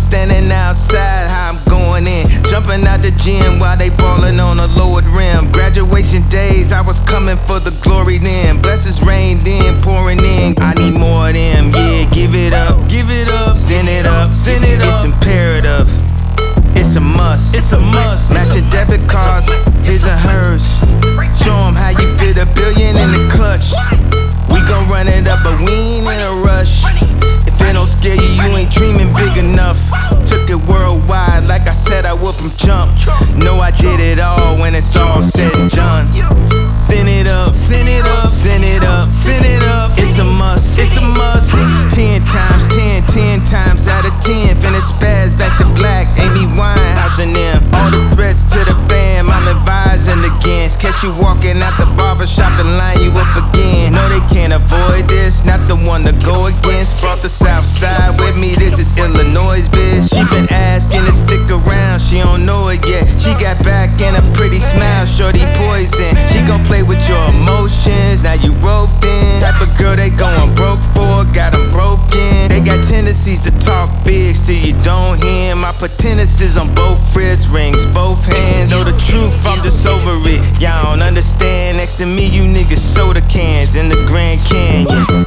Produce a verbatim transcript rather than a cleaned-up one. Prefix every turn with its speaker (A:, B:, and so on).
A: standing outside, how I'm going in. Jumping out the gym while they ballin' on a lowered rim. Graduation days, I was coming for the glory then. Blessings rained in, pouring in. I need more of them, yeah, give it up, give it up, send it up, send it up. It's imperative, it's a must, it's a must. Matching debit cards, his and hers. Show 'em how you fit a billion in the clutch. We gon' run it up, but we ain't in a rush. If it don't scare you, you ain't dreaming big enough. Took it worldwide, like I said I would from jump. Know I did it all when it's all said and done. Send it up, send it up, send it up, send it up. It's a must, it's a must. Ten times ten, ten times out of ten. Finish spaz back to black, Amy Winehouse and them. All the threats to the fam, I'm advising against. Catch you walking out the barbershop to line you up again. No, they can't avoid this, not the one to go against. Brought the south side with me, this is Illinois, bitch. She been asking to stick around, she don't know it yet. She got back and a pretty smile, shorty poison. She gon' play with your emotions, now you roped in. Type of girl they going broke for, got them broken. They got tendencies to talk big, still you don't hear. My potencies on both wrists, rings, both hands. Know the truth, I'm just over it, y'all don't understand. Next to me, you niggas soda cans in the Grand Canyon.